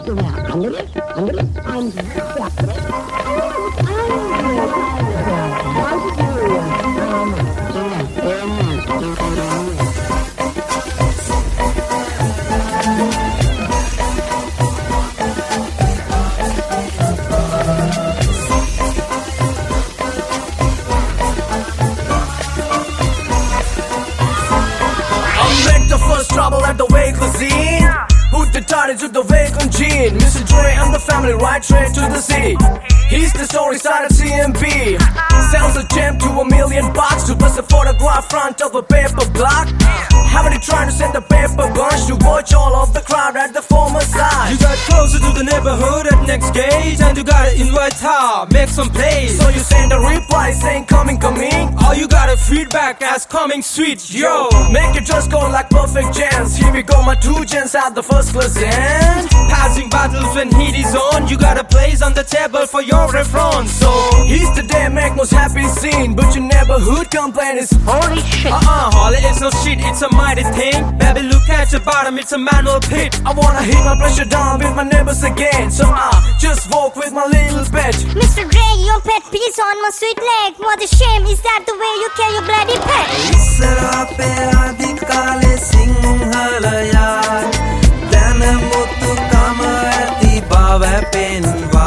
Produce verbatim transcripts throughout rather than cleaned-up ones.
Trouble at the way cuisine. Put the turn into the vacant gene. Mister Dre and the family ride straight to the city. He's the story side of C M B. Sells a gem to a million bucks to bust a photograph front of a paper block. Haven't you trying to send a paper bunch to watch all of the crowd at the former side? You got closer to the neighborhood at next gate, and you gotta invite her, make some plays. So you send a reply saying coming, coming. All you got a feedback as coming sweet, yo. Make it just go like perfect jams. Here we go, my two gens at the first class end. Passing battles when heat is on, you got a place on the table for your refrain. So he's the day make most happy scene, but your neighborhood complaint is holy shit. Uh-uh, holy is no shit, it's a mighty thing. Baby, look at your bottom, it's a manual pit. I wanna hit my pressure down with my neighbors again, so I just walk with my little pet. Mister Dre, your pet pees on my sweet leg. What a shame, is that the way you kill your bloody pet? Isarape adikale sinhalaya dana mutu kama ati bawa penwa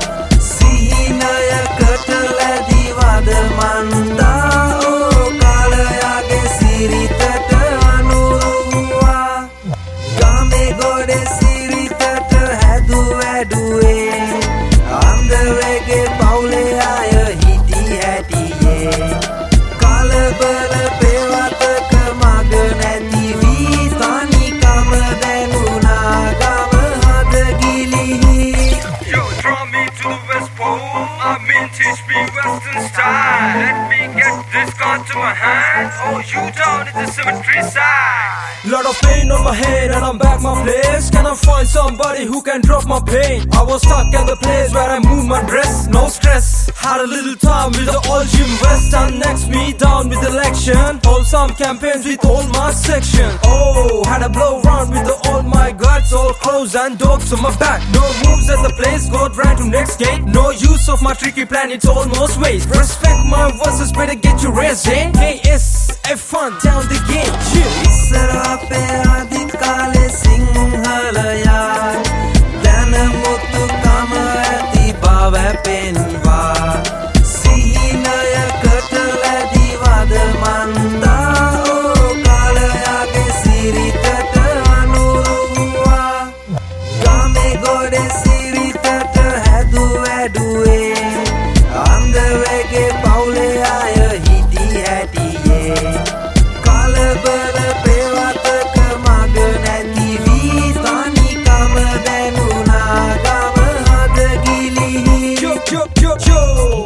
sihinaya katala diwada manda o kalaya ge siritata anuruwa game gode siritata hadu aduwe andavege paule aya hiti hatiye kalabala pewataka maganati vi tani kama denuna gama hadagili. Yo, draw me to the West Pole. I'm in teach me Western style. Let me get this gun to my hand. Oh, you down at the cemetery side. Lot of pain on my head and I'm back my place. Can I find somebody who can drop my pain? I was stuck at the place where I moved my dress. No stress, had a little time with the old Jim West. And next me down with election. Hold some campaigns with all my section. Oh, had a blow round with the all my guts. All clothes and dogs on my back. No moves at the place, got ran to next gate. No use of my tricky plan, it's almost waste. Respect my verses, better get your raise in. K S F one down the gate, chill. Isarape adikale sinhalaya dana mutu kama ati bawa penwa sihinaya katala diwada manda o kalaya ge siritata anuruwa game gode siritata hadu aduwe andavege paule aya hiti hatiye kalabala pewataka maganati vi tani kama denuna gama hadagili. Yo, yo, yo, yo.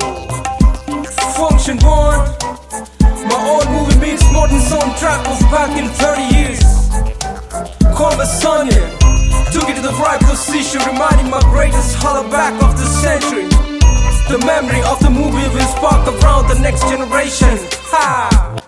Function one. My old movie means more than soundtrack was back in thirty years. Conversation took it to the right position, reminding my greatest hollaback of the century. The memory of the movie will spark around the next generation. Ha!